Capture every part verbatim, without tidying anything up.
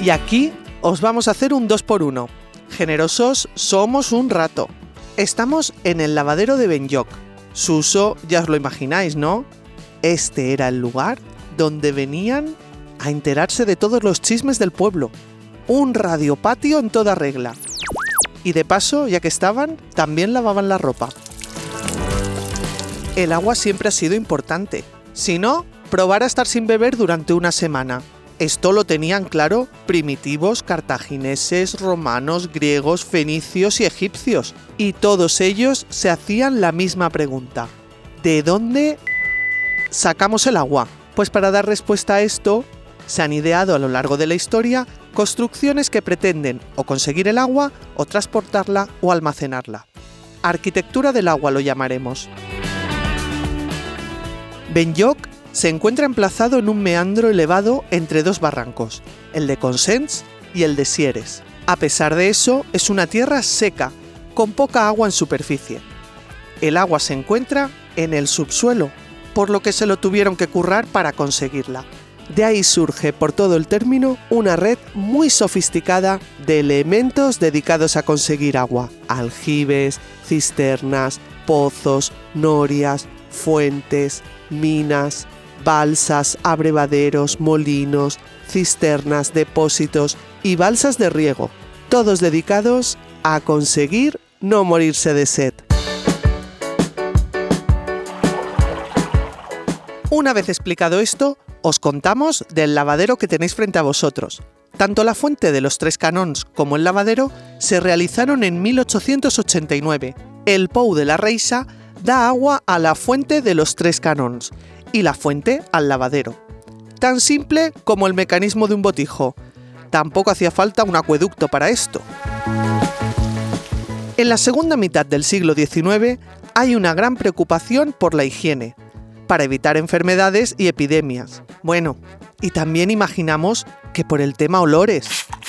Y aquí os vamos a hacer un dos por uno. Generosos somos un rato. Estamos en el lavadero de Benlloc. Su uso ya os lo imagináis, ¿no? Este era el lugar donde venían a enterarse de todos los chismes del pueblo. Un radiopatio en toda regla. Y de paso, ya que estaban, también lavaban la ropa. El agua siempre ha sido importante. Si no, probar a estar sin beber durante una semana. Esto lo tenían claro primitivos, cartagineses, romanos, griegos, fenicios y egipcios. Y todos ellos se hacían la misma pregunta. ¿De dónde sacamos el agua? Pues para dar respuesta a esto, se han ideado a lo largo de la historia construcciones que pretenden o conseguir el agua, o transportarla o almacenarla. Arquitectura del agua lo llamaremos. Benlloc se encuentra emplazado en un meandro elevado entre dos barrancos, el de Consens y el de Sieres. A pesar de eso, es una tierra seca, con poca agua en superficie. El agua se encuentra en el subsuelo, por lo que se lo tuvieron que currar para conseguirla. De ahí surge por todo el término una red muy sofisticada de elementos dedicados a conseguir agua: aljibes, cisternas, pozos, norias, fuentes, minas, balsas, abrevaderos, molinos, cisternas, depósitos y balsas de riego, todos dedicados a conseguir no morirse de sed. Una vez explicado esto, os contamos del lavadero que tenéis frente a vosotros. Tanto la fuente de los Tres Canons como el lavadero se realizaron en mil ochocientos ochenta y nueve. El Pou de la Reixa da agua a la fuente de los Tres Canons y la fuente al lavadero. Tan simple como el mecanismo de un botijo. Tampoco hacía falta un acueducto para esto. En la segunda mitad del siglo diecinueve hay una gran preocupación por la higiene, para evitar enfermedades y epidemias. Bueno, y también imaginamos que por el tema olores.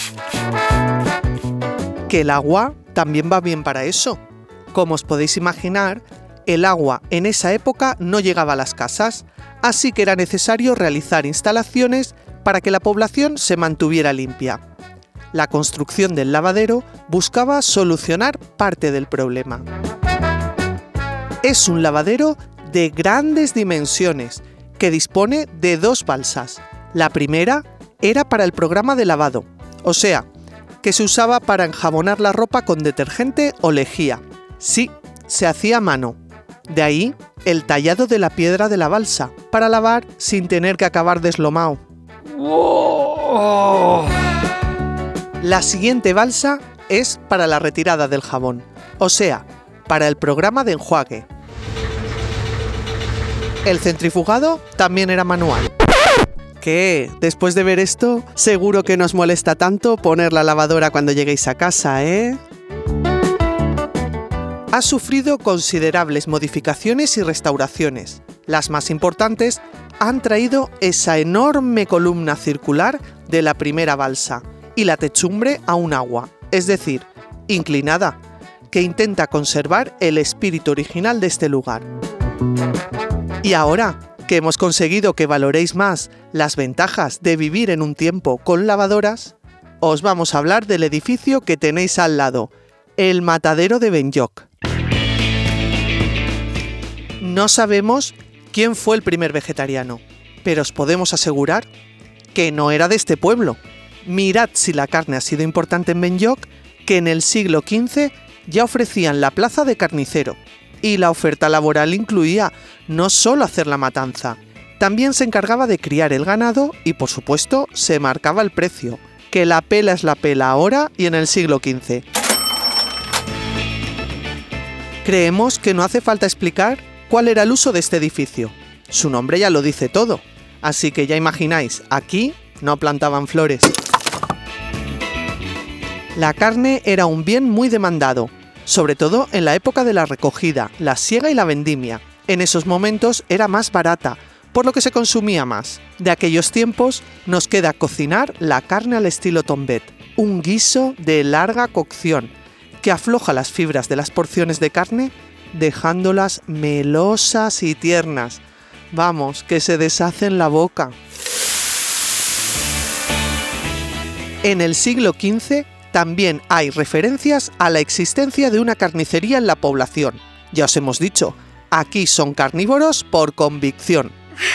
Que el agua también va bien para eso. Como os podéis imaginar, el agua en esa época no llegaba a las casas, así que era necesario realizar instalaciones para que la población se mantuviera limpia. La construcción del lavadero buscaba solucionar parte del problema. Es un lavadero de grandes dimensiones, que dispone de dos balsas. La primera era para el programa de lavado, o sea, que se usaba para enjabonar la ropa con detergente o lejía. Sí, se hacía a mano. De ahí el tallado de la piedra de la balsa, para lavar sin tener que acabar deslomado. ¡Wow! La siguiente balsa es para la retirada del jabón, o sea, para el programa de enjuague. El centrifugado también era manual. ¿Qué? Después de ver esto, seguro que nos molesta tanto poner la lavadora cuando lleguéis a casa, ¿eh? Ha sufrido considerables modificaciones y restauraciones. Las más importantes han traído esa enorme columna circular de la primera balsa y la techumbre a un agua, es decir, inclinada, que intenta conservar el espíritu original de este lugar. Y ahora que hemos conseguido que valoréis más las ventajas de vivir en un tiempo con lavadoras, os vamos a hablar del edificio que tenéis al lado, el Matadero de Benlloc. No sabemos quién fue el primer vegetariano, pero os podemos asegurar que no era de este pueblo. Mirad si la carne ha sido importante en Benlloc, que en el siglo quince ya ofrecían la plaza de carnicero. Y la oferta laboral incluía no solo hacer la matanza, también se encargaba de criar el ganado y, por supuesto, se marcaba el precio, que la pela es la pela ahora y en el siglo quince. Creemos que no hace falta explicar cuál era el uso de este edificio. Su nombre ya lo dice todo, así que ya imagináis, aquí no plantaban flores. La carne era un bien muy demandado, sobre todo en la época de la recogida, la siega y la vendimia. En esos momentos era más barata, por lo que se consumía más. De aquellos tiempos nos queda cocinar la carne al estilo tombet, un guiso de larga cocción, que afloja las fibras de las porciones de carne, dejándolas melosas y tiernas. Vamos, que se deshace en la boca. En el siglo quince también hay referencias a la existencia de una carnicería en la población. Ya os hemos dicho, aquí son carnívoros por convicción.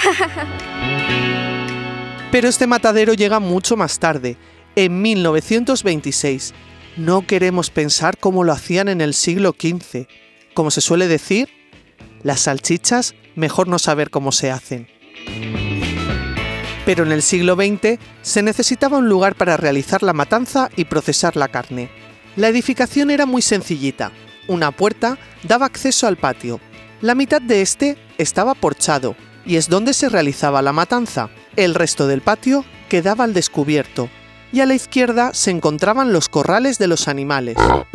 Pero este matadero llega mucho más tarde, en mil novecientos veintiséis. No queremos pensar cómo lo hacían en el siglo quince. Como se suele decir, las salchichas mejor no saber cómo se hacen. Pero en el siglo veinte se necesitaba un lugar para realizar la matanza y procesar la carne. La edificación era muy sencillita. Una puerta daba acceso al patio. La mitad de este estaba porchado y es donde se realizaba la matanza. El resto del patio quedaba al descubierto y a la izquierda se encontraban los corrales de los animales.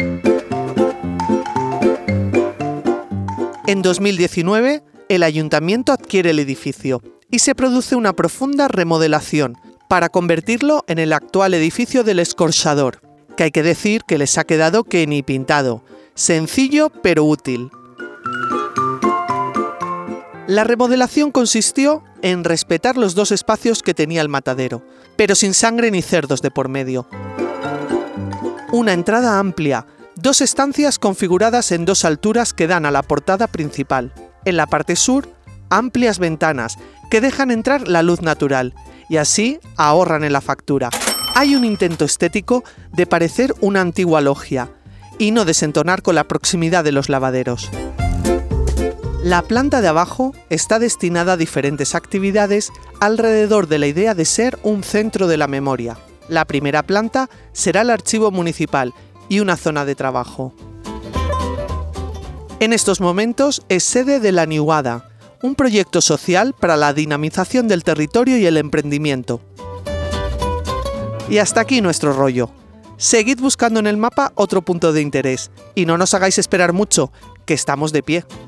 En dos mil diecinueve, el ayuntamiento adquiere el edificio y se produce una profunda remodelación para convertirlo en el actual edificio del Escorxador, que hay que decir que les ha quedado que ni pintado, sencillo pero útil. La remodelación consistió en respetar los dos espacios que tenía el matadero, pero sin sangre ni cerdos de por medio. Una entrada amplia, dos estancias configuradas en dos alturas que dan a la portada principal. En la parte sur, amplias ventanas que dejan entrar la luz natural y así ahorran en la factura. Hay un intento estético de parecer una antigua logia y no desentonar con la proximidad de los lavaderos. La planta de abajo está destinada a diferentes actividades alrededor de la idea de ser un centro de la memoria. La primera planta será el archivo municipal y una zona de trabajo. En estos momentos es sede de la Niuada, un proyecto social para la dinamización del territorio y el emprendimiento. Y hasta aquí nuestro rollo. Seguid buscando en el mapa otro punto de interés y no nos hagáis esperar mucho, que estamos de pie.